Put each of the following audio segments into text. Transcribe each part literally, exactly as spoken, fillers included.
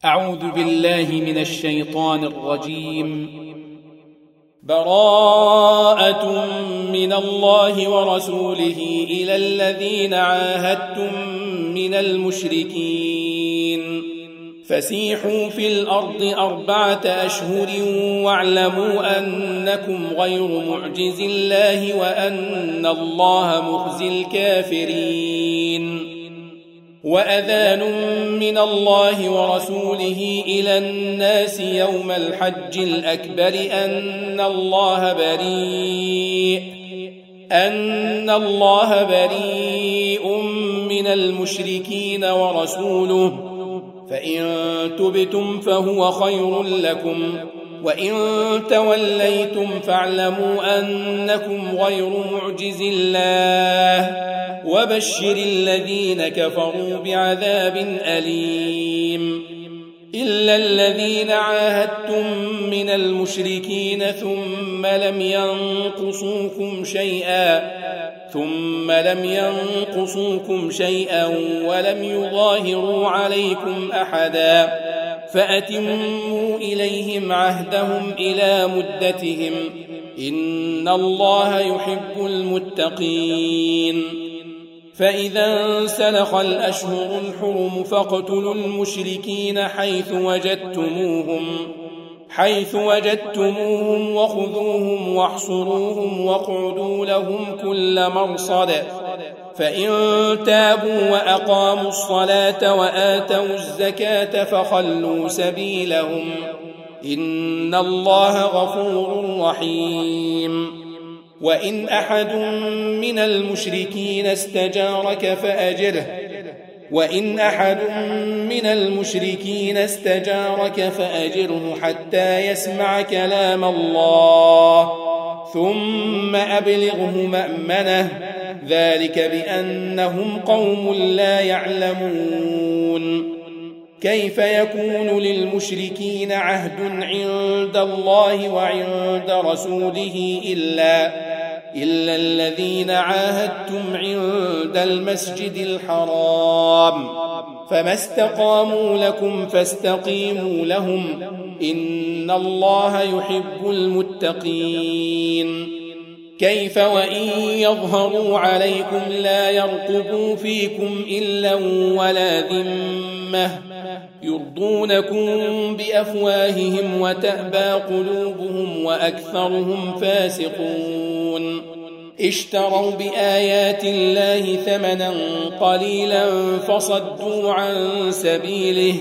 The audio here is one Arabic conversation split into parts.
أعوذ بالله من الشيطان الرجيم. براءة من الله ورسوله إلى الذين عاهدتم من المشركين فسيحوا في الأرض أربعة أشهر واعلموا أنكم غير معجز الله وأن الله مخزي الكافرين. وأذان من الله ورسوله إلى الناس يوم الحج الأكبر أن الله بريء أن الله بريء من المشركين ورسوله فإن تبتم فهو خير لكم وإن توليتم فاعلموا أنكم غير معجز الله وبشر الذين كفروا بعذاب أليم. إلا الذين عاهدتم من المشركين ثم لم ينقصوكم شيئا ثم لم ينقصوكم شيئا ولم يظاهروا عليكم أحدا فأتموا إليهم عهدهم إلى مدتهم إن الله يحب المتقين. فإذا انسلخ الأشهر الحرم فاقتلوا المشركين حيث وجدتموهم حيث وجدتموهم وخذوهم واحصروهم واقعدوا لهم كل مرصد فإن تابوا وأقاموا الصلاة وآتوا الزكاة فخلوا سبيلهم إن الله غفور رحيم. وإن أحد من المشركين استجارك فأجره وإن أحد من المشركين استجارك فأجره حتى يسمع كلام الله ثم أبلغه مأمنه ذلك بأنهم قوم لا يعلمون. كيف يكون للمشركين عهد عند الله وعند رسوله إلا إلا الذين عاهدتم عند المسجد الحرام فما استقاموا لكم فاستقيموا لهم إن الله يحب المتقين. كيف وإن يظهروا عليكم لا يرقبوا فيكم إلا ولا ذمة يرضونكم بأفواههم وتأبى قلوبهم وأكثرهم فاسقون. اشتروا بآيات الله ثمنا قليلا فصدوا عن سبيله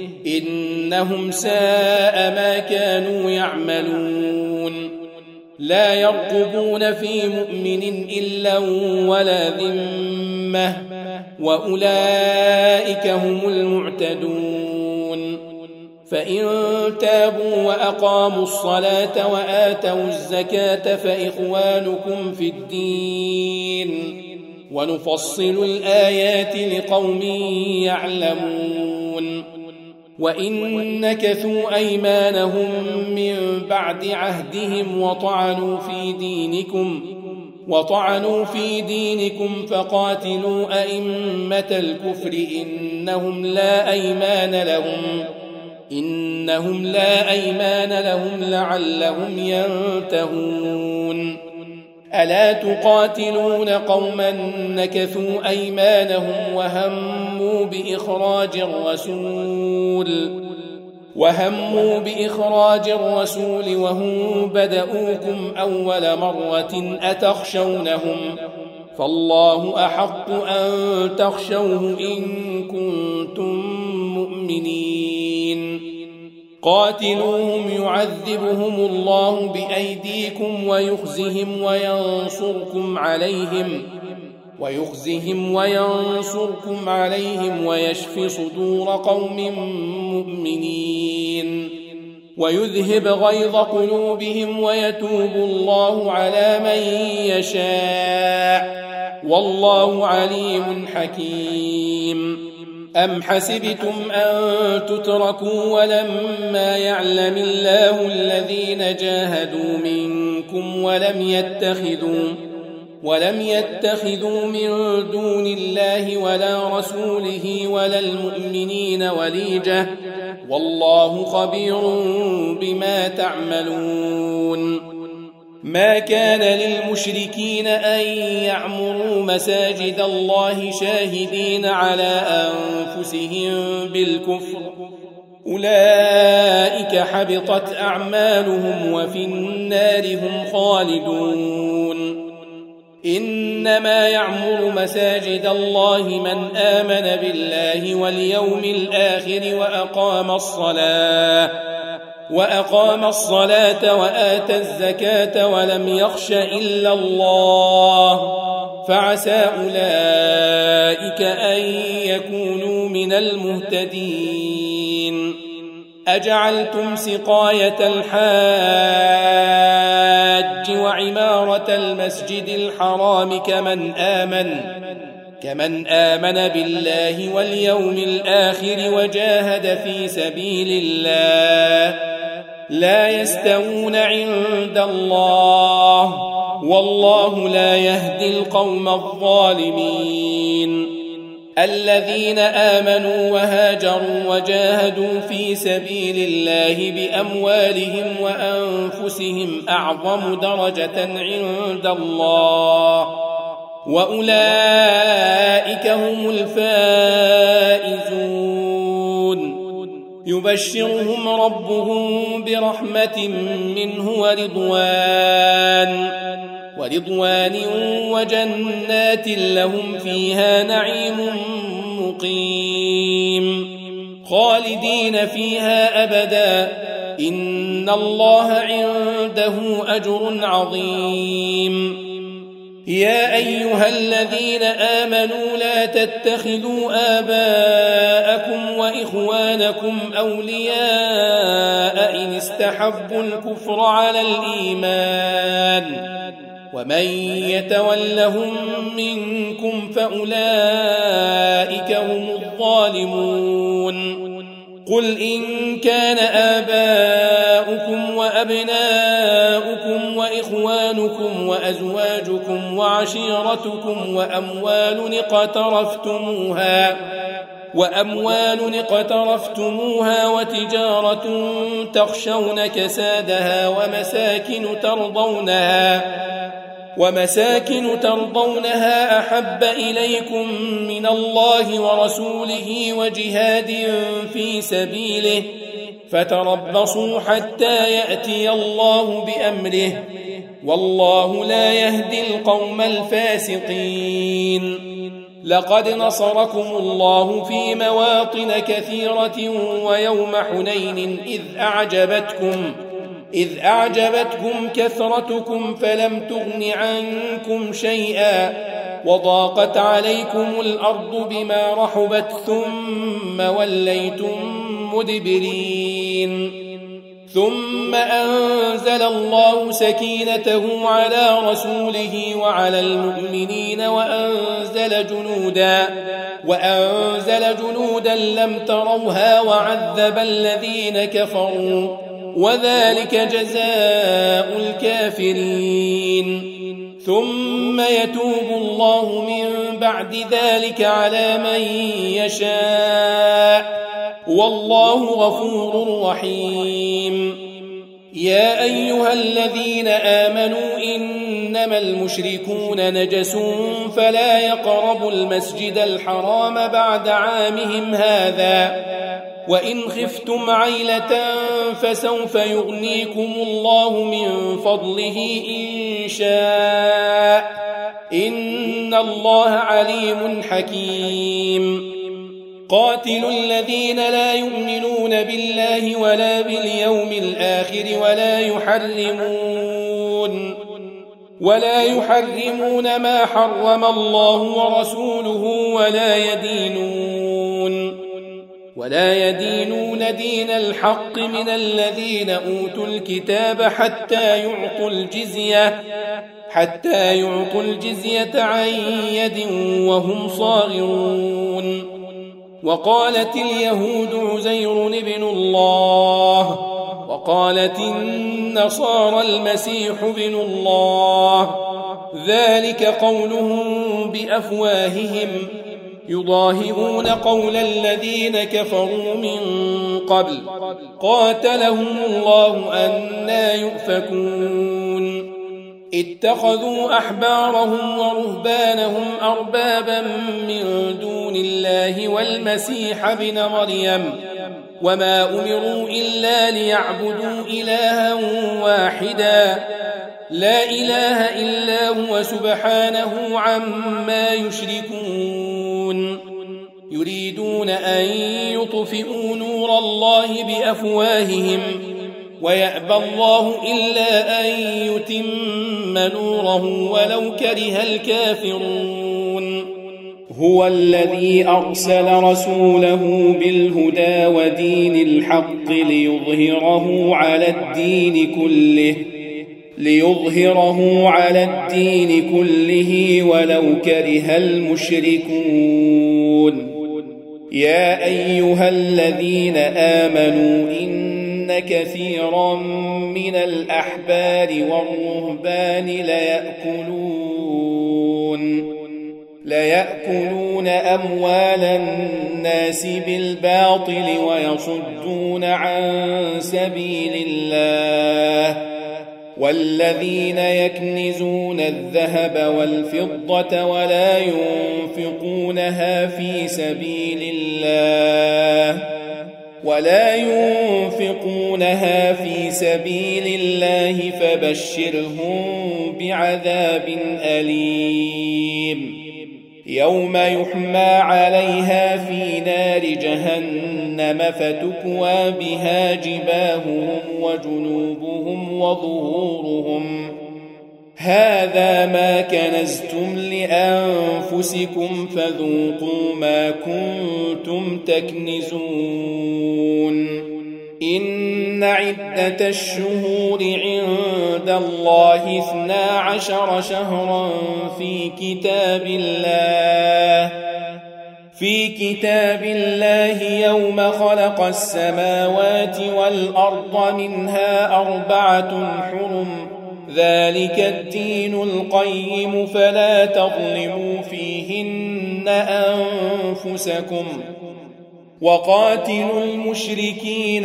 إنهم ساء ما كانوا يعملون. لا يرقبون في مؤمن إلا ولا ذمة وأولئك هم المعتدون. فإن تابوا وأقاموا الصلاة وآتوا الزكاة فإخوانكم في الدين ونفصل الآيات لقوم يعلمون. وإن نكثوا أيمانهم من بعد عهدهم وطعنوا في دينكم وطعنوا في دينكم فقاتلوا أئمة الكفر إنهم لا أيمان لهم إنهم لا أيمان لهم لعلهم ينتهون. ألا تقاتلون قوما نكثوا أيمانهم وهموا بإخراج الرسول وهموا بإخراج الرسول وهم بدؤوكم أول مرة أتخشونهم فالله أحق أن تخشوه إن كنتم مؤمنين. قاتلوهم يعذبهم الله بأيديكم ويخزهم وينصركم عليهم ويخزهم وينصركم عليهم ويشف صدور قوم مؤمنين ويذهب غيظ قلوبهم ويتوب الله على من يشاء والله عليم حكيم. أم حسبتم أن تتركوا ولما يعلم الله الذين جاهدوا منكم ولم يتخذوا ولم يتخذوا من دون الله ولا رسوله ولا المؤمنين وليجة والله خبير بما تعملون. ما كان للمشركين أن يعمروا مساجد الله شاهدين على أنفسهم بالكفر، أولئك حبطت أعمالهم وفي النار هم خالدون. إنما يعمر مساجد الله من آمن بالله واليوم الآخر وأقام الصلاة وأقام الصلاة وآتى الزكاة ولم يخش إلا الله، فعسى أولئك أن يكونوا من المهتدين. أجعلتم سقاية الحاج وعمارة المسجد الحرام كمن آمن كمن آمن بالله واليوم الآخر وجاهد في سبيل الله لا يستوون عند الله، والله لا يهدي القوم الظالمين. الذين آمنوا وهاجروا وجاهدوا في سبيل الله بأموالهم وأنفسهم أعظم درجة عند الله، وأولئك هم الفائزون. يبشرهم ربهم برحمة منه ورضوان ورضوان وجنات لهم فيها نعيم مقيم خالدين فيها أبدا، إن الله عنده أجر عظيم. يا أيها الذين آمنوا لا تتخذوا آباءكم وإخوانكم أولياء إن استحبوا الكفر على الإيمان، ومن يتولهم منكم فأولئك هم الظالمون. قل إن كان آباؤكم وأبناؤكم وإخوانكم وأزواجكم وعشيرتكم وأموال اقترفتموها وأموال اقترفتموها وتجارة تخشون كسادها ومساكن ترضونها ومساكن ترضونها أحب إليكم من الله ورسوله وجهاد في سبيله فتربصوا حتى يأتي الله بأمره، والله لا يهدي القوم الفاسقين. لقد نصركم الله في مواطن كثيرة ويوم حنين إذ أعجبتكم إذ أعجبتكم كثرتكم فلم تغن عنكم شيئا وضاقت عليكم الأرض بما رحبت ثم وليتم مدبرين، ثم أنزل الله سكينته على رسوله وعلى المؤمنين وأنزل جنودا وأنزل جنودا لم تروها وعذب الذين كفروا، وذلك جزاء الكافرين. ثم يتوب الله من بعد ذلك على من يشاء، والله غفور رحيم. يا أيها الذين آمنوا إنما المشركون نجس فلا يقربوا المسجد الحرام بعد عامهم هذا، وإن خفتم عيلة فسوف يغنيكم الله من فضله إن شاء، إن الله عليم حكيم. قاتلوا الذين لا يؤمنون بالله ولا باليوم الآخر ولا يحرمون ولا يحرمون ما حرم الله ورسوله ولا يدينون ولا يدينون دين الحق من الذين أوتوا الكتاب حتى يعطوا الجزية حتى يعطوا الجزية عن يد وهم صاغرون. وقالت اليهود عزير ابن الله، وقالت النصارى المسيح ابن الله، ذلك قولهم بأفواههم، يضاهئون قول الذين كفروا من قبل قاتلهم الله أنى يؤفكون اتخذوا أحبارهم ورهبانهم أربابا من دون الله والمسيح ابن مريم وما أمروا إلا ليعبدوا إلها واحدا لا إله إلا هو سبحانه عما يشركون يريدون أن يطفئوا نور الله بأفواههم ويأبى الله إلا أن يتم نوره ولو كره الكافرون هو الذي أرسل رسوله بالهدى ودين الحق ليظهره على الدين كله ليظهره على الدين كله ولو كره المشركون يا أيها الذين آمنوا إن كثيرا من الأحبار والرهبان ليأكلون ليأكلون أموال الناس بالباطل ويصدون عن سبيل الله والذين يكنزون الذهب والفضة ولا ينفقونها في سبيل الله ولا ينفقونها في سبيل الله فبشرهم بعذاب أليم يوم يحمى عليها في نار جهنم فتكوى بها جباههم وجنوبهم وظهورهم هذا ما كنزتم لأنفسكم فذوقوا ما كنتم تكنزون إن عدة الشهور عند الله اثنا عشر شهرا في كتاب الله في كتاب الله يوم خلق السماوات والأرض منها أربعة حرم ذلك الدين القيم فلا تظلموا فيهن أنفسكم وقاتلوا المشركين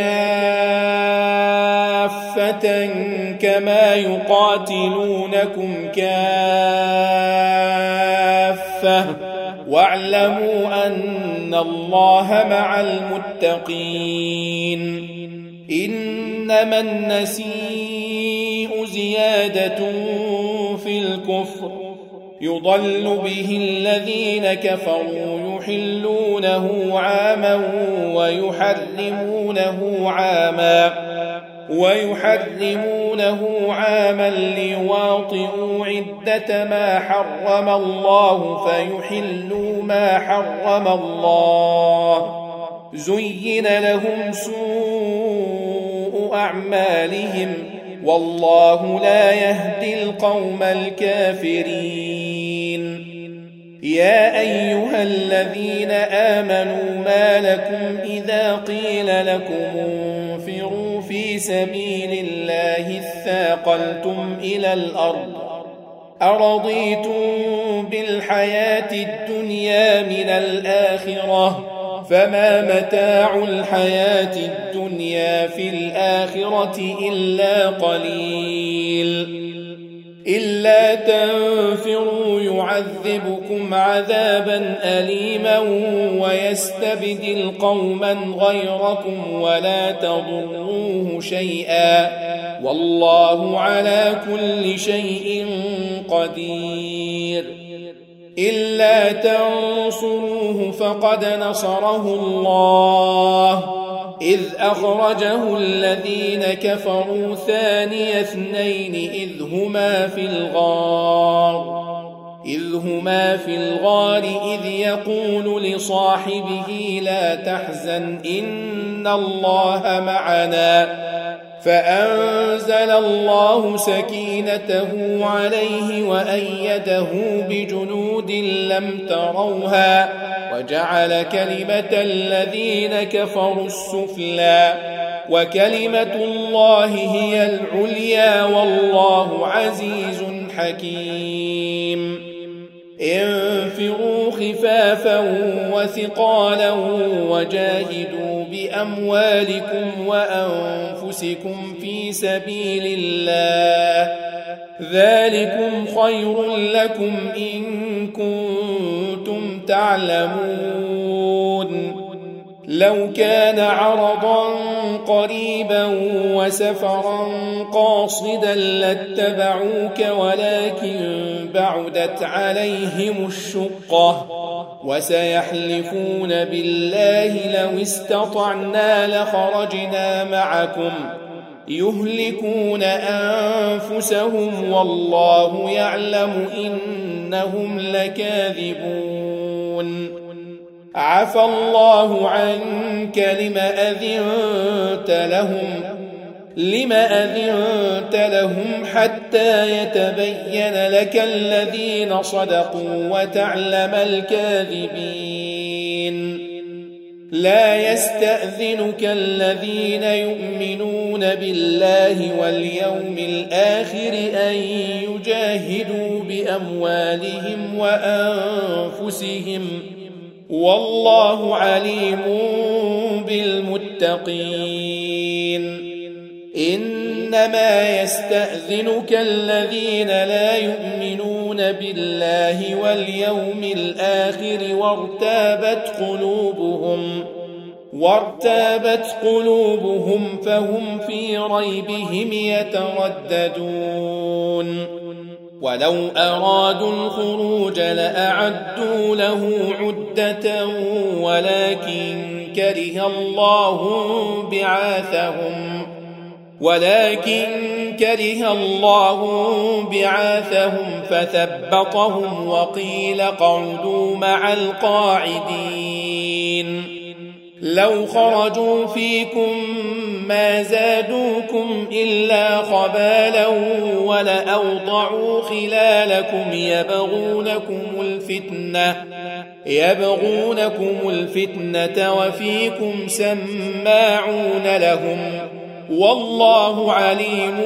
كافة كما يقاتلونكم كافة واعلموا أن الله مع المتقين إنما النسيء زيادة في الكفر يضل به الذين كفروا يحلونه عاما ويحرمونه عاما ويحرمونه عاما ليواطئوا عدة ما حرم الله فيحلوا ما حرم الله زين لهم سوء أعمالهم والله لا يهدي القوم الكافرين يا أيها الذين آمنوا ما لكم إذا قيل لكم انفروا في سبيل الله اثاقلتم إلى الأرض أرضيتم بالحياة الدنيا من الآخرة فما متاع الحياة الدنيا في الآخرة إلا قليل إلا تنفروا يعذبكم عذابا أليما ويستبدل قوما غيركم ولا تضروه شيئا والله على كل شيء قدير إلا تنصروه فقد نصره الله إذ أخرجه الذين كفروا ثاني اثنين إذ هما في الغار إذ هما في الغار إذ يقول لصاحبه لا تحزن إن الله معنا فأنزل الله سكينته عليه وأيده بجنود لم تروها وجعل كلمة الذين كفروا السفلى وكلمة الله هي العليا والله عزيز حكيم انفروا خفافا وثقالا وجاهدوا بأموالكم وأنفسكم في سبيل الله ذلكم خير لكم إن كنتم تعلمون لو كان عرضا قريبا وسفرا قاصدا لاتبعوك ولكن بعدت عليهم الشقة وسيحلفون بالله لو استطعنا لخرجنا معكم يهلكون أنفسهم والله يعلم إنهم لكاذبون عفى الله عنك لم أذنت لهم لم أذنت لهم حتى يتبين لك الذين صدقوا وتعلم الكاذبين لا يستأذنك الذين يؤمنون بالله واليوم الآخر أن يجاهدوا بأموالهم وأنفسهم والله عليم بالمتقين إنما يستأذنك الذين لا يؤمنون بالله واليوم الآخر وارتابت قلوبهم وارتابت قلوبهم فهم في ريبهم يترددون ولو أرادوا الخروج لأعدوا له عدة ولكن كره الله بعاثهم ولكن كره الله بعاثهم فثبطهم وقيل اقعدوا مع القاعدين لو خرجوا فيكم ما زادوكم إلا خبالا ولأوضعوا خلالكم يبغونكم الفتنة يبغونكم الفتنة وفيكم سماعون لهم والله عليم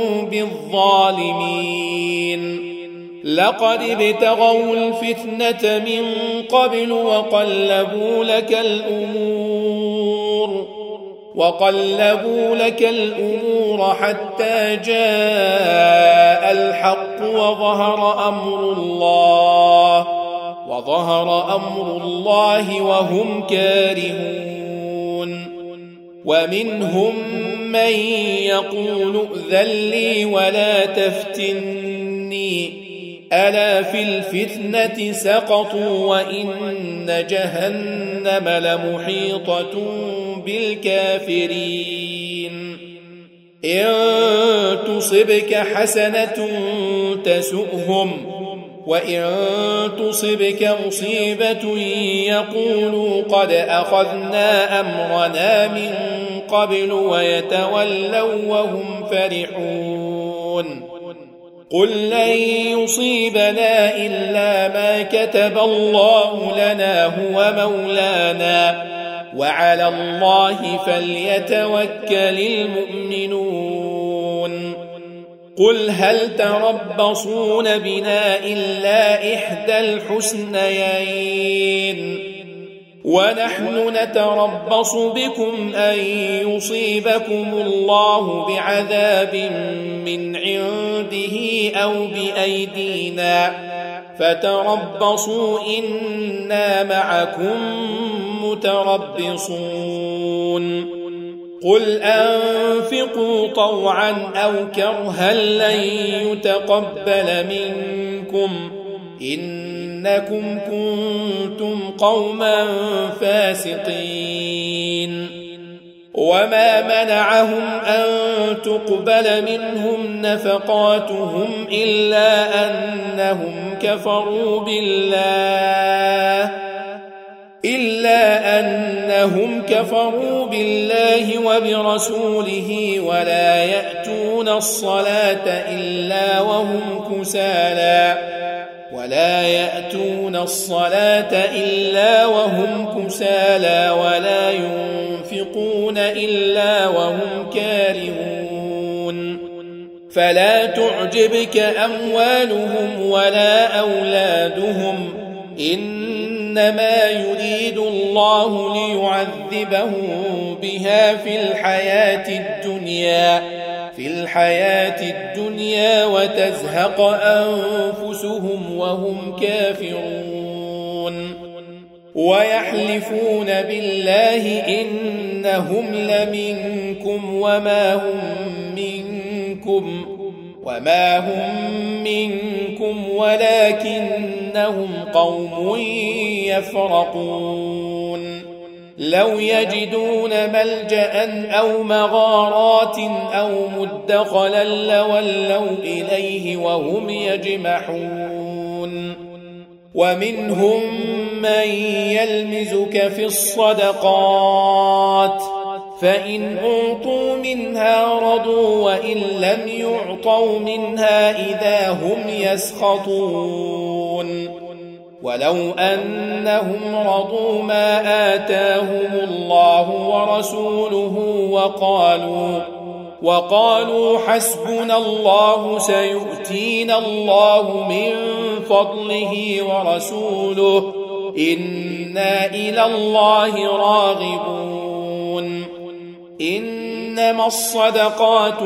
بالظالمين لقد ابتغوا الفتنة من قبل وقلبوا لك الأمور وقلبوا لك الأمور حتى جاء الحق وظهر أمر الله وظهر أمر الله وهم كارهون ومنهم من يقول ائذن لي ولا تفتني ألا في الفتنة سقطوا وإن جهنم لمحيطة بالكافرين إن تصبك حسنة تسؤهم وإن تصبك مصيبة يقولوا قد أخذنا أمرنا من قبل ويتولوا وهم فرحون قل لن يصيبنا إلا ما كتب الله لنا هو مولانا وعلى الله فليتوكل المؤمنون قل هل تربصون بنا إلا إحدى الحسنيين ونحن نتربص بكم أن يصيبكم الله بعذاب من عنده أو بأيدينا فتربصوا إنا معكم متربصون قل أنفقوا طوعا أو كرها لن يتقبل منكم إنكم كنتم قوما فاسقين وما منعهم أن تقبل منهم نفقاتهم إلا أنهم كفروا بالله إلا أنهم كفروا بالله وبرسوله ولا يأتون الصلاة إلا وهم كسالى ولا يأتون الصلاة إلا وهم كسالى ولا ينفقون إلا وهم كارهون فلا تعجبك أموالهم ولا أولادهم إنما يريد الله ليعذبهم بها في الحياة الدنيا في الحياة الدنيا وتزهق أنفسهم وهم كافرون ويحلفون بالله إنهم لمنكم وما هم منكم وما هم منكم ولكنهم قوم يفرقون لو يجدون ملجأ أو مغارات أو مدخلا لولوا إليه وهم يجمحون ومنهم من يلمزك في الصدقات فإن أعطوا منها رضوا وإن لم يعطوا منها إذا هم يسخطون ولو أنهم رضوا ما آتاهم الله ورسوله وقالوا وقالوا حسبنا الله سيؤتينا الله من فضله ورسوله إنا إلى الله راغبون إنما الصدقات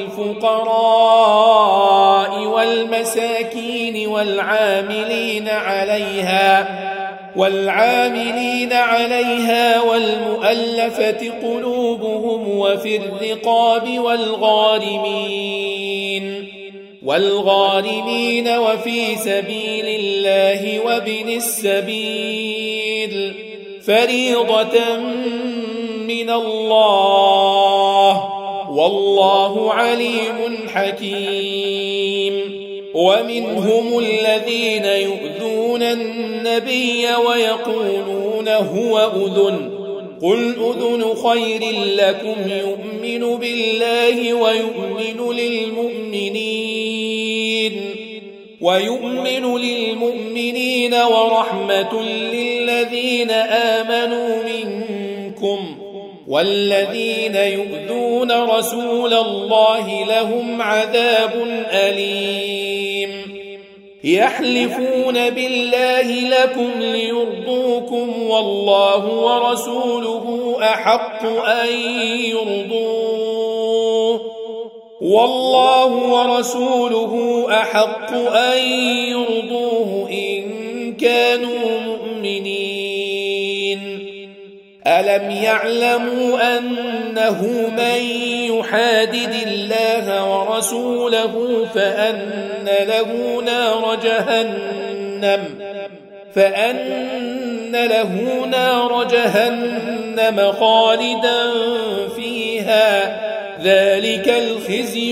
للفقراء والمساكين والعاملين عليها والعاملين عليها والمؤلفة قلوبهم وفي الرقاب والغارمين والغارمين وفي سبيل الله وابن السبيل فريضة من الله والله عليم حكيم ومنهم الذين يؤذون النبي ويقولون هو أذن قل أذن خير لكم يؤمن بالله ويؤمن للمؤمنين ويؤمن للمؤمنين ورحمة للذين آمنوا منكم والذين يؤذون رسول الله لهم عذاب أليم يحلفون بالله لكم ليرضوكم والله ورسوله أحق أن يرضوه والله ورسوله أحق أن يرضوه إن كانوا مؤمنين ألم يعلموا أنه من يحادد الله ورسوله فأن له نار جهنم فأن له نار جهنم خالدا فيها ذلك الخزي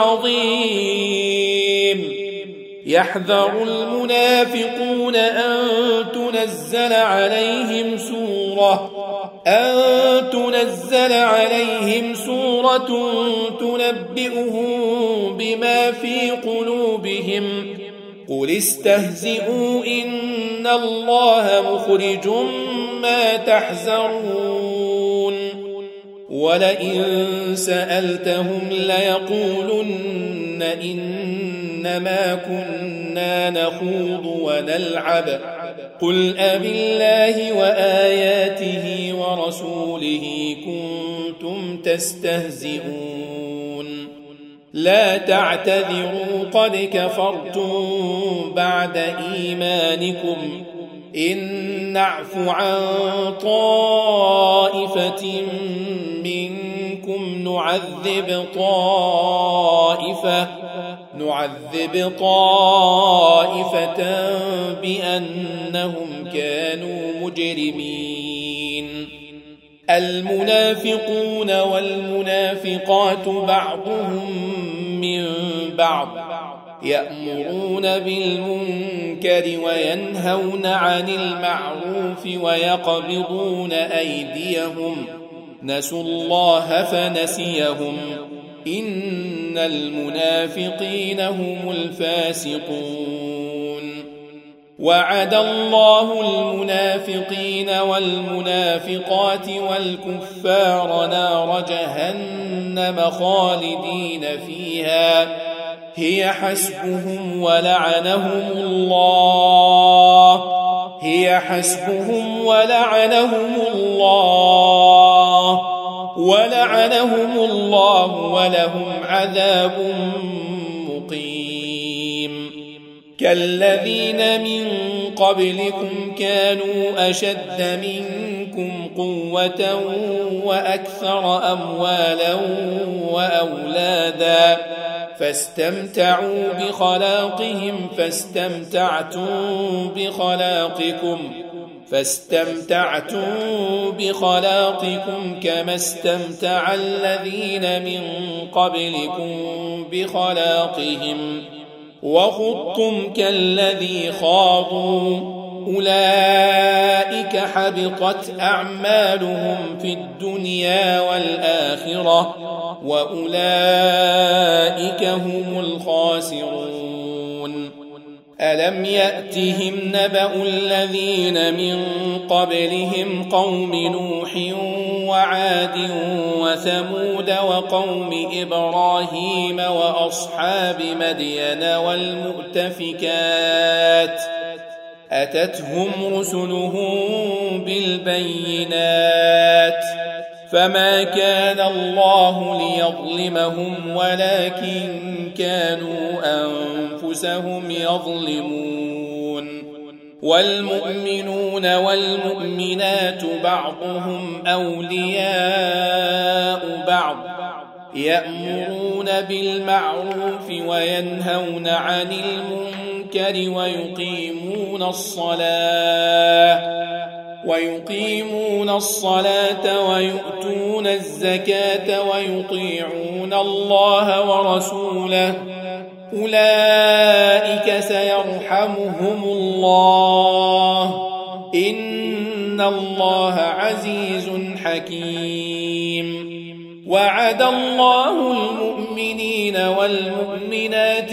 العظيم يحذر المنافقون أن تنزل عليهم سورة أن تنزل عليهم سورة تنبئهم بما في قلوبهم قل استهزئوا إن الله مخرج ما تحذرون ولئن سألتهم ليقولن إنما كنا نخوض ونلعب قل أبالله وآياته ورسوله كنتم تستهزئون لا تعتذروا قد كفرتم بعد إيمانكم إن نعف عن طائفة منكم نعذب طائفة نعذب طائفة بأنهم كانوا مجرمين المنافقون والمنافقات بعضهم من بعض يأمرون بالمنكر وينهون عن المعروف ويقبضون أيديهم نسوا الله فنسيهم إن المنافقين هم الفاسقون وعد الله المنافقين والمنافقات والكفار نار جهنم خالدين فيها هي حسبهم ولعنهم الله هي حسبهم ولعنهم الله ولعنهم الله ولهم عذاب مقيم كالذين من قبلكم كانوا أشد منكم قوة وأكثر أموالا وأولادا فاستمتعوا بخلاقهم فاستمتعتم بخلاقكم فاستمتعتم بخلاقكم كما استمتع الذين من قبلكم بخلاقهم وخضتم كالذي خاضوا أولئك حبطت أعمالهم في الدنيا والآخرة وأولئك هم الخاسرون ألم يأتهم نبأ الذين من قبلهم قوم نوح وعاد وثمود وقوم إبراهيم وأصحاب مدين والمؤتفكات أتتهم رسلهم بالبينات فما كان الله ليظلمهم ولكن كانوا أنفسهم يظلمون والمؤمنون والمؤمنات بعضهم أولياء بعض يأمرون بالمعروف وينهون عن المنكر ويقيمون الصلاة ويقيمون الصلاة ويؤتون الزكاة ويطيعون الله ورسوله أولئك سيرحمهم الله إن الله عزيز حكيم وعد الله المؤمنين والمؤمنات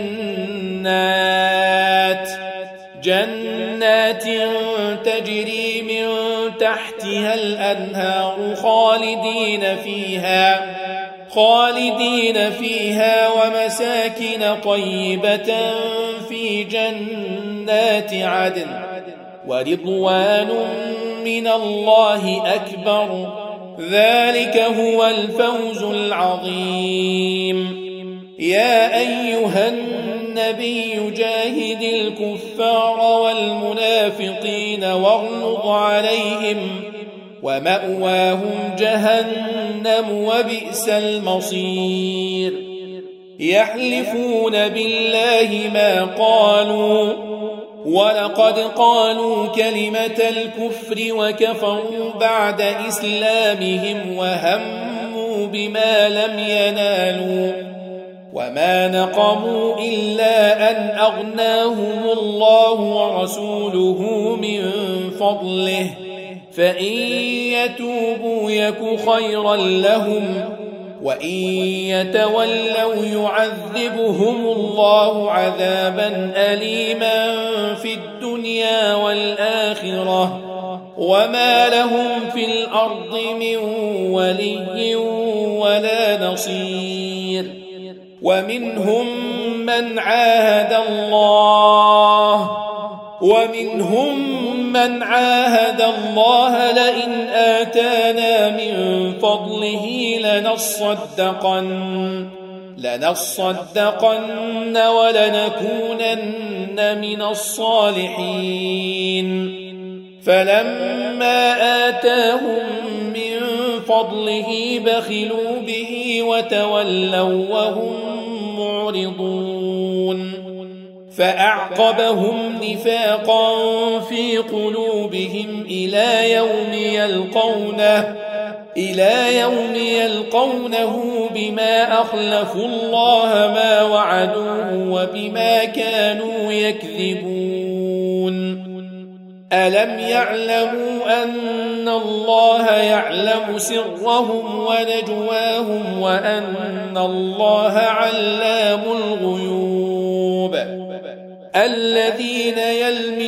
جنات جنات تجري من تحتها الأنهار خالدين فيها خالدين فيها ومساكن طيبة في جنات عدن ورضوان من الله أكبر ذلك هو الفوز العظيم يا أيها النبي جاهد الكفار والمنافقين واغلظ عليهم ومأواهم جهنم وبئس المصير يحلفون بالله ما قالوا ولقد قالوا كلمة الكفر وكفروا بعد إسلامهم وهموا بما لم ينالوا وما نقموا إلا أن أغناهم الله ورسوله من فضله فإن يتوبوا يك خيرا لهم وإن يتولوا يعذبهم الله عذابا أليما في الدنيا والآخرة وما لهم في الأرض من ولي ولا نصير ومنهم من عاهد الله ومنهم من عاهد الله لئن آتانا من فضله لنصدقن لنصدقن ولنكونن من الصالحين فلما آتاهم من فضله بخلوا به وتولوا وهم معرضون فأعقبهم نفاقا في قلوبهم إلى يوم يلقونه إلى يوم يلقونه بما أخلفوا الله ما وعدوه وبما كانوا يكذبون ألم يعلموا أن الله يعلم سرهم ونجواهم وأن الله علام الغيوب الذين يلمزون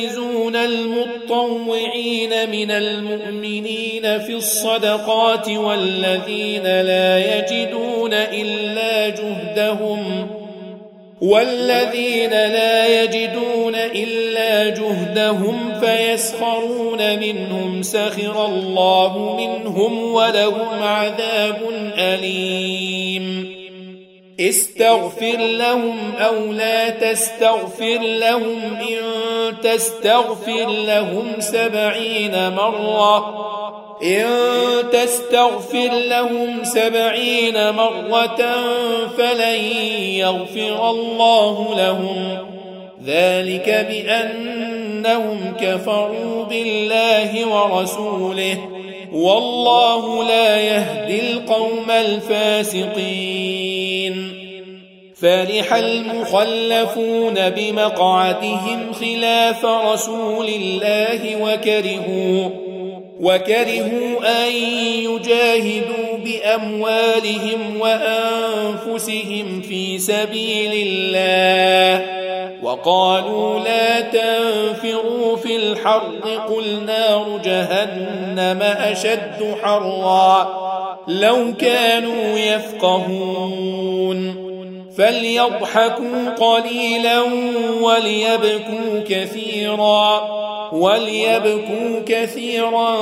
المتطوعين من المؤمنين في الصدقات والذين لا يجدون إلا جهدهم والذين لا يجدون إلا جهدهم فيسخرون منهم سخر الله منهم ولهم عذاب أليم استغفر لهم أو لا تستغفر لهم إن تستغفر لهم سبعين مرة إن تستغفر لهم سبعين مرة فلن يغفر الله لهم ذلك بأنهم كفروا بالله ورسوله والله لا يهدي القوم الفاسقين فرح المخلفون بمقعدهم خلاف رسول الله وكرهوا وكرهوا أن يجاهدوا بأموالهم وأنفسهم في سبيل الله وقالوا لا تنفروا في الحر قل نار جهنم أشد حرا لو كانوا يفقهون فليضحكوا قليلا وليبكوا كثيرا وليبكوا كثيرا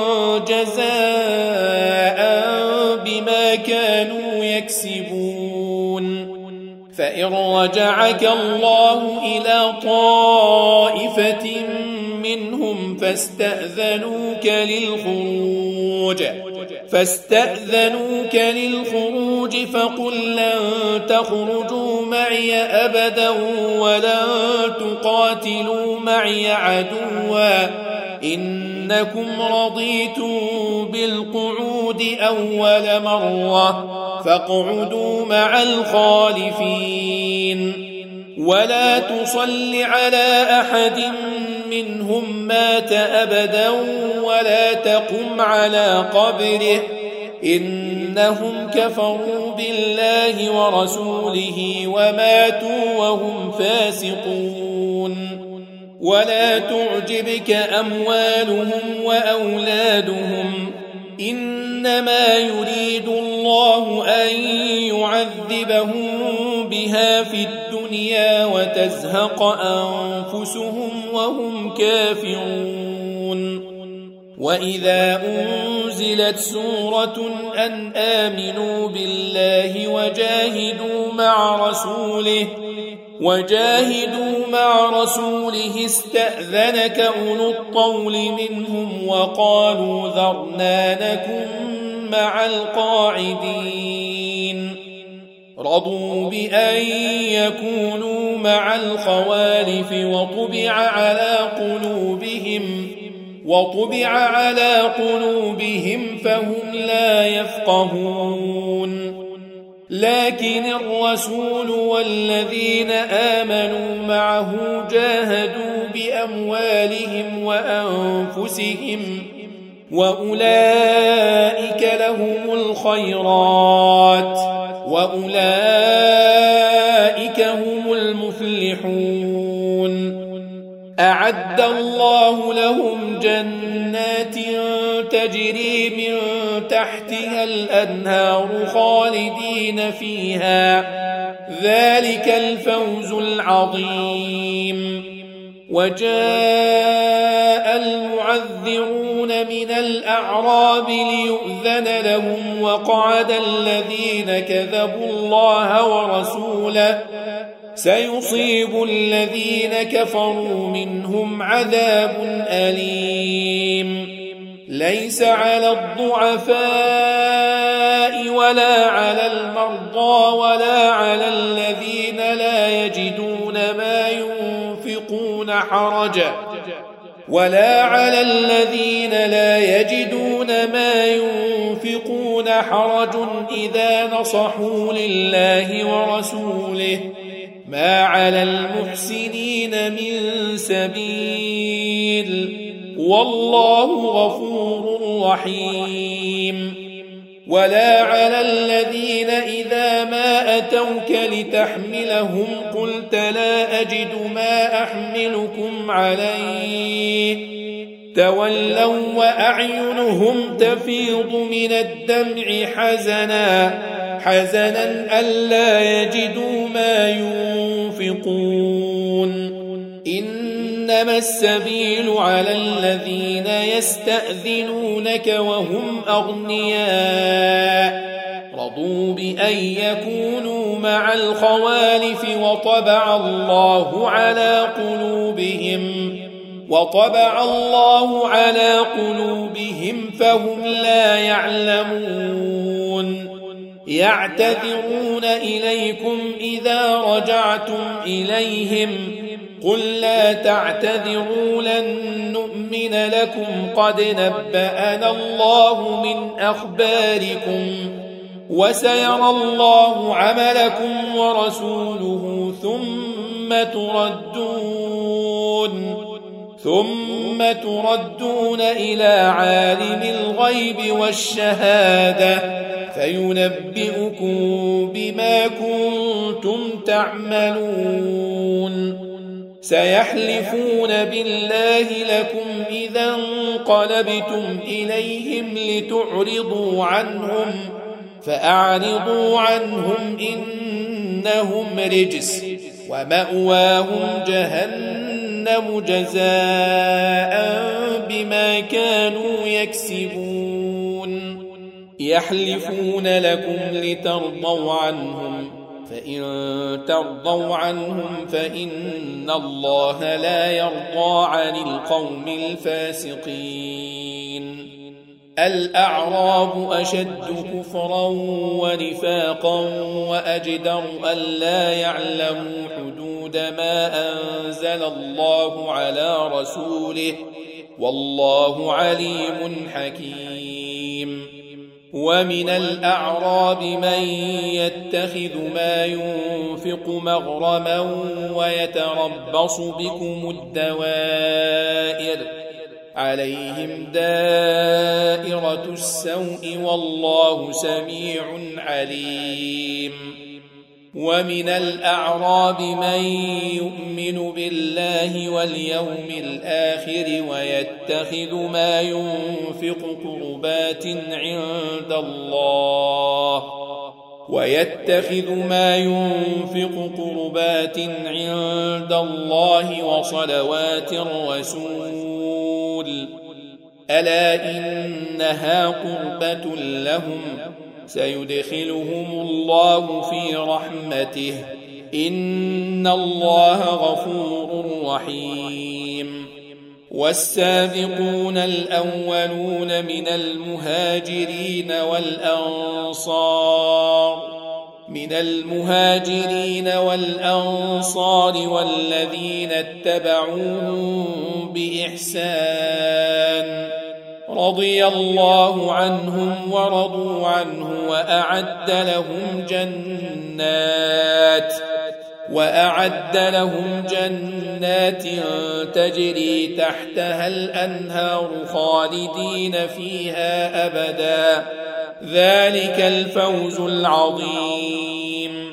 جزاء بما كانوا يكسبون فإن رجعك الله إلى طائفة منهم فاستأذنوك للخروج فاستأذنوك للخروج فقل لن تخرجوا معي أبدا ولن تقاتلوا معي عدوا إنكم رضيتم بالقعود أول مرة فاقعدوا مع الخالفين ولا تصل على أحد منهم مات أبدا ولا تقم على قبره إنهم كفروا بالله ورسوله وماتوا وهم فاسقون ولا تعجبك أموالهم وأولادهم إنما يريد الله أن يعذبهم بها في الدنيا وتزهق أنفسهم وهم كافرون وإذا أنزلت سورة أن آمنوا بالله وجاهدوا مع رسوله وجاهدوا مع رسوله استأذنك أولو الطول منهم وقالوا ذرنا نكن مع القاعدين رضوا بأن يكونوا مع الخوالف وطبع على قلوبهم وطبع على قلوبهم فهم لا يفقهون لكن الرسول والذين آمنوا معه جاهدوا بأموالهم وأنفسهم وأولئك لهم الخيرات وأولئك هم المفلحون أعد الله لهم جنات تجري من تحتها الأنهار خالدين فيها ذلك الفوز العظيم وجاء المعذرون من الأعراب ليؤذن لهم وقعد الذين كذبوا الله ورسوله سيصيب الذين كفروا منهم عذاب أليم ليس على الضعفاء ولا على المرضى ولا على الذين لا يجدون ما ينفقون حرج ولا على الذين لا يجدون ما ينفقون حرج إذا نصحوا لله ورسوله ما على المحسنين من سبيل والله غفور رحيم ولا على الذين إذا ما أتوك لتحملهم قلت لا أجد ما أحملكم عليه تولوا وأعينهم تفيض من الدمع حزنا حزنا ألا يجدوا ما ينفقون إنما السبيل على الذين يستأذنونك وهم أغنياء رضوا بأن يكونوا مع الخوالف وطبع الله على قلوبهم وطبع الله على قلوبهم فهم لا يعلمون يعتذرون إليكم إذا رجعتم إليهم قل لا تعتذروا لن نؤمن لكم قد نبأنا الله من أخباركم وسيرى الله عملكم ورسوله ثم تردون ثم تردون إلى عالم الغيب والشهادة فينبئكم بما كنتم تعملون سيحلفون بالله لكم إذا انقلبتم إليهم لتعرضوا عنهم فأعرضوا عنهم إنهم رجس ومأواهم جهنم جزاء بما كانوا يكسبون يحلفون لكم لترضوا عنهم فإن ترضوا عنهم فإن الله لا يرضى عن القوم الفاسقين الأعراب أشد كفرا ونفاقا وأجدر ألا يعلموا حدود ما أنزل الله على رسوله والله عليم حكيم ومن الأعراب من يتخذ ما ينفق مغرما ويتربص بكم الدوائر عليهم دائرة السوء والله سميع عليم ومن الأعراب من يؤمن بالله واليوم الآخر ويتخذ ما ينفق قربات عند الله ويتخذ ما ينفق قربات عند الله وصلوات الرسول ألا إنها قربة لهم سيدخلهم الله في رحمته إن الله غفور رحيم والسابقون الأولون من المهاجرين والأنصار من المهاجرين والأنصار والذين اتبعوهم بإحسان رضي الله عنهم ورضوا عنه وأعد لهم جنات وأعد لهم جنات تجري تحتها الأنهار خالدين فيها أبدا ذلك الفوز العظيم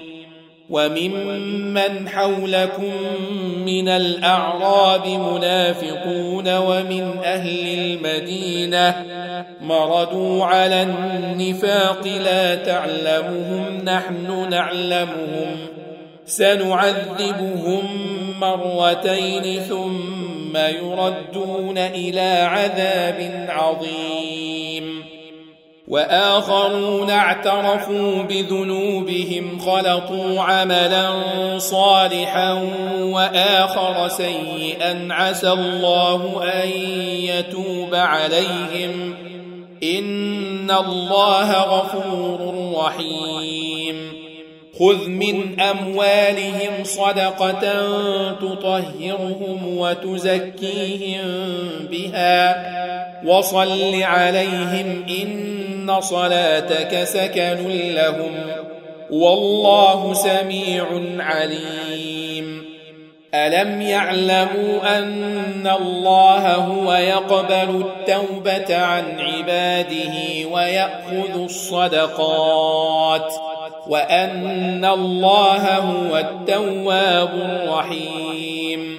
وممن حولكم من الأعراب منافقون ومن أهل المدينة مردوا على النفاق لا تعلمهم نحن نعلمهم سنعذبهم مرتين ثم يردون إلى عذاب عظيم وآخرون اعترفوا بذنوبهم خلطوا عملا صالحا وآخر سيئا عسى الله أن يتوب عليهم إن الله غفور رحيم خذ من أموالهم صدقة تطهرهم وتزكيهم بها وصل عليهم إن صلاتك سكن لهم والله سميع عليم ألم يعلموا أن الله هو يقبل التوبة عن عباده ويأخذ الصدقات وأن الله هو التواب الرحيم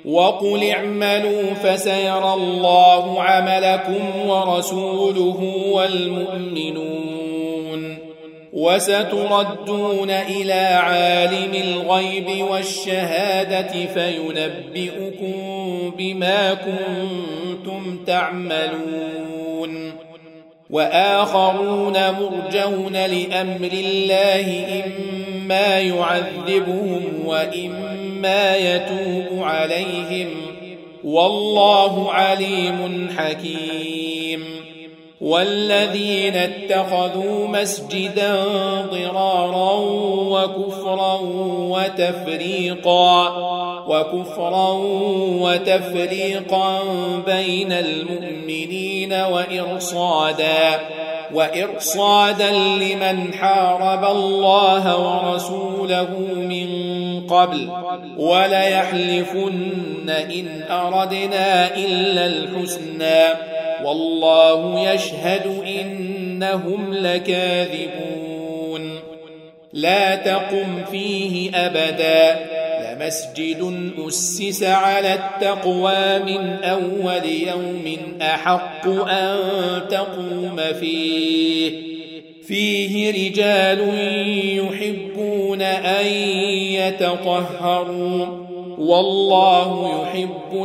وقل اعملوا فسيرى الله عملكم ورسوله والمؤمنون وستردون إلى عالم الغيب والشهادة فينبئكم بما كنتم تعملون وآخرون مرجون لأمر الله إما يعذبهم وإما يتوب عليهم والله عليم حكيم والذين اتخذوا مسجدا ضرارا وكفرا وتفريقا وكفرا وتفريقا بين المؤمنين وإرصادا وإرصادا لمن حارب الله ورسوله من قبل وليحلفن إن أردنا إلا الحسنى والله يشهد إنهم لكاذبون لا تقم فيه أبدا لمسجد أسس على التقوى من أول يوم أحق أن تقوم فيه فيه رجال يحبون أن يتطهروا والله يحب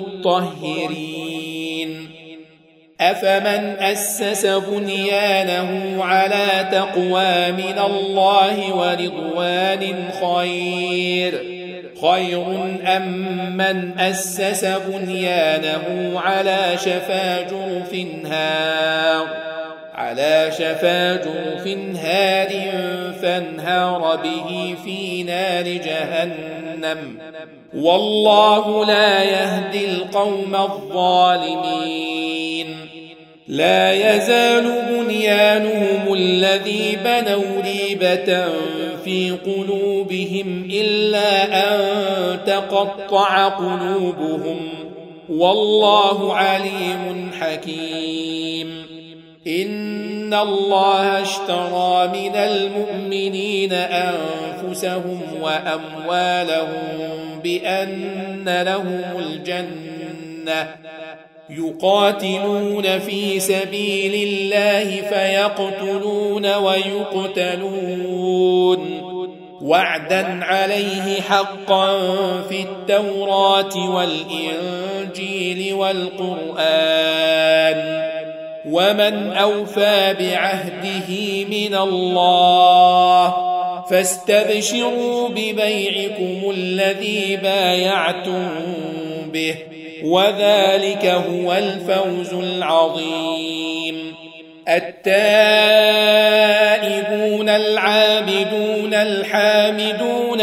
المطهرين أفمن أسس بنيانه على تقوى من الله ورضوان خير خير أم من أسس بنيانه على شفا جرف هار على شفا جرف هار فانهار به في نار جهنم والله لا يهدي القوم الظالمين لا يزال بنيانهم الذي بنوا ريبة في قلوبهم إلا أن تقطع قلوبهم والله عليم حكيم إن الله اشترى من المؤمنين أنفسهم وأموالهم بأن لهم الجنة يقاتلون في سبيل الله فيقتلون ويقتلون وعدا عليه حقا في التوراة والإنجيل والقرآن ومن أوفى بعهده من الله فاستبشروا ببيعكم الذي بايعتم به وذلك هو الفوز العظيم التائبون العابدون الحامدون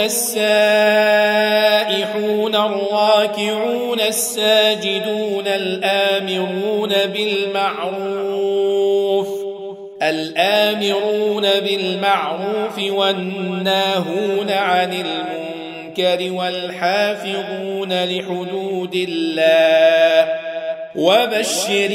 السائحون الراكعون الساجدون الآمرون بالمعروف الآمرون بالمعروف والناهون عن المنكر والحافظون لحدود الله وبشر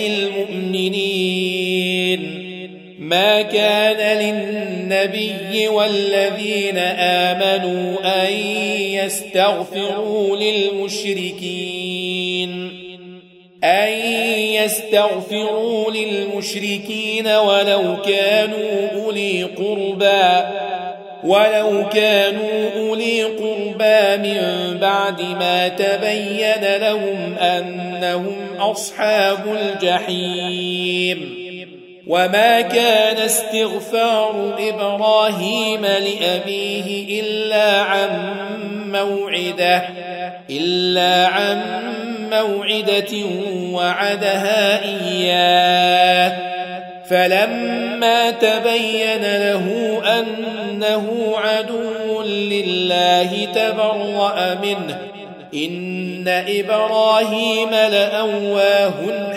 المؤمنين ما كان للنبي والذين آمنوا أن يستغفروا للمشركين أن يستغفروا للمشركين ولو كانوا أولي قربى ولو كانوا أولي قربى من بعد ما تبين لهم أنهم أصحاب الجحيم وما كان استغفار إبراهيم لأبيه إلا عن موعدة إلا عن موعدة وعدها إياه فلما تبين له أنه عدو لله تبرأ منه إن إبراهيم لأواه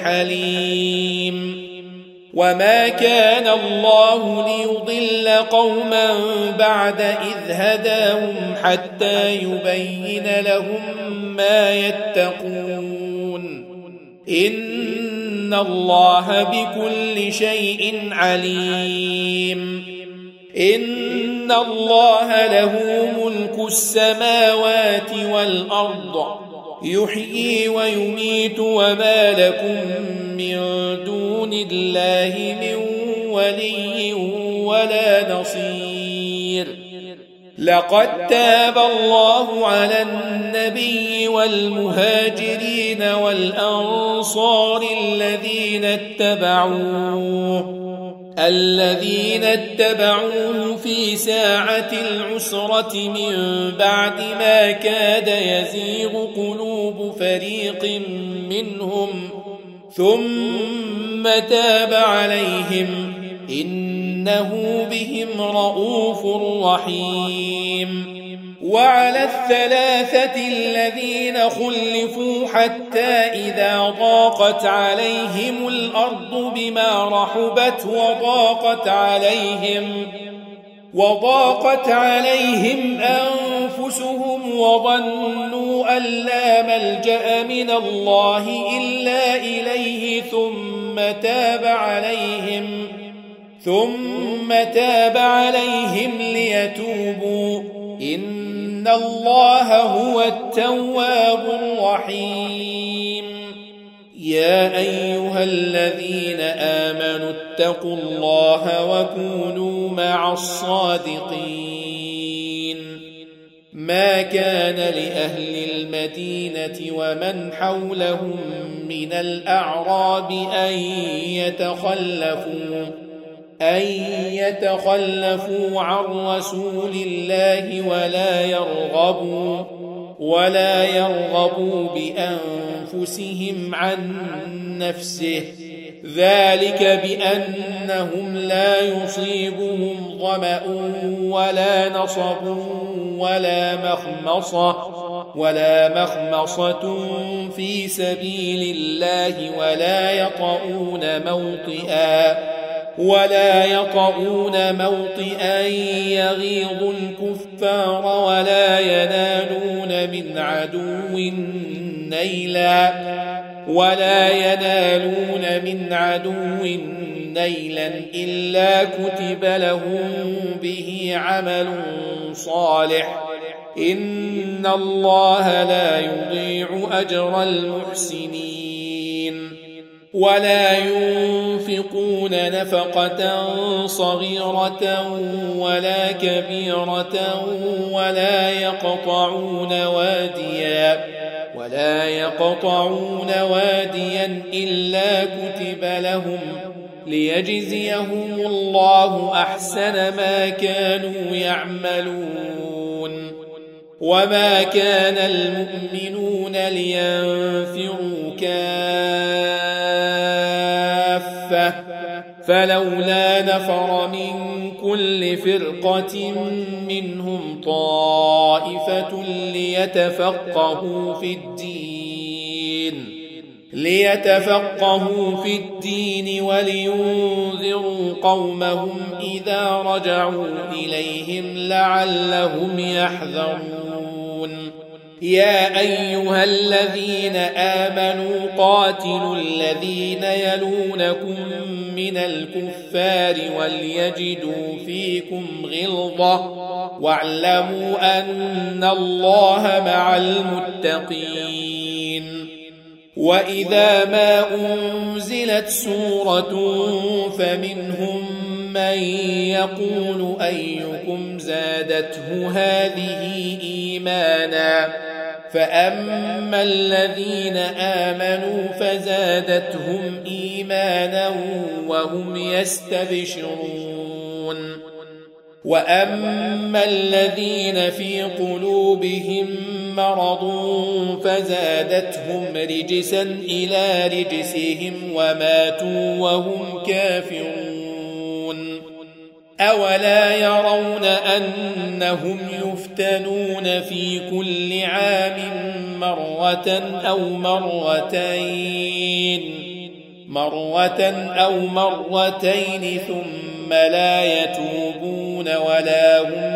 حليم وما كان الله ليضل قوما بعد إذ هداهم حتى يبين لهم ما يتقون إن الله بكل شيء عليم إن الله له ملك السماوات والأرض يحيي ويميت وما لكم من دون الله من ولي ولا نصير. لقد تاب الله على النبي والمهاجرين والأنصار الذين اتبعوه الذين اتبعوه في ساعة العسرة من بعد ما كاد يزيغ قلوب فريق منهم ثم تاب عليهم إنه بهم رءوف رحيم. وعلى الثلاثة الذين خلفوا حتى إذا ضاقت عليهم الأرض بما رحبت وضاقت عليهم وضاقت عليهم أنفسهم وظنوا أن لا ملجأ من الله إلا إليه ثم تاب عليهم ثم تاب عليهم ليتوبوا إن الله هو التواب الرحيم. يا أيها الذين آمنوا اتقوا الله وكونوا مع الصادقين. ما كان لأهل المدينة ومن حولهم من الأعراب أن يتخلفوا أن يتخلفوا عن رسول الله ولا يرغبوا ولا يرغبوا بأنفسهم عن نفسه ذلك بأنهم لا يصيبهم ظمأ ولا نصب ولا مخمصة ولا مخمصة في سبيل الله ولا يطؤون موطئا ولا يطؤون موطئا يغيظ الكفار ولا ينالون من عدو نيلا ولا ينالون من عدو نيلا إلا كتب لهم به عمل صالح إن الله لا يضيع أجر المحسنين. ولا ينفقون نفقة صغيرة ولا كبيرة ولا يقطعون واديا ولا يقطعون واديا إلا كتب لهم ليجزيهم الله أحسن ما كانوا يعملون. وما كان المؤمنون لينفروا كافة فلولا نفر من كل فرقة منهم طائفة ليتفقهوا في الدين ليتفقهوا في الدين ولينذروا قومهم إذا رجعوا إليهم لعلهم يحذرون. يا أيها الذين آمنوا قاتلوا الذين يلونكم من الكفار وليجدوا فيكم غلظة واعلموا أن الله مع المتقين. وإذا ما أنزلت سورة فمنهم من يقول أيكم زادته هذه إيمانا فأما الذين آمنوا فزادتهم إيمانا وهم يستبشرون. وأما الذين في قلوبهم مرض فزادتهم رجسا إلى رجسهم وماتوا وهم كافرون. أولا يرون أنهم يفتنون في كل عام مرة أو مرتين مرة أو مرتين ثم لا يتوبون ولا هم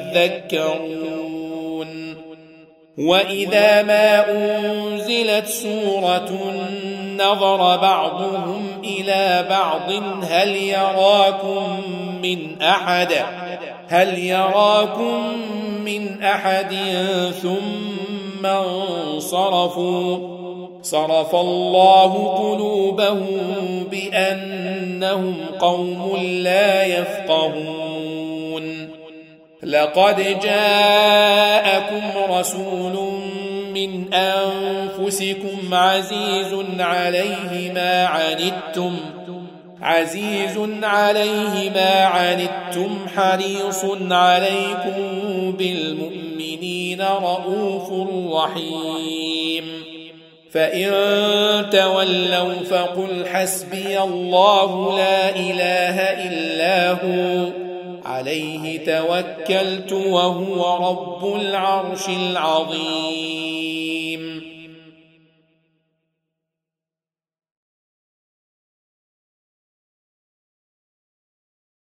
يذكرون. وإذا ما أنزلت سورة نظر بعضهم إلى بعض هل يراكم من أحد هل يراكم من أحد ثم ثم انصرفوا صرف الله قلوبهم بأنهم قوم لا يفقهون لقد جاءكم رسول من أنفسكم عزيز عليه ما عنتم عزيز عليه ما عنتم حريص عليكم بالمؤمنين رؤوف رحيم فإن تولوا فقل حسبي الله لا إله إلا هو عليه توكلت وهو رب العرش العظيم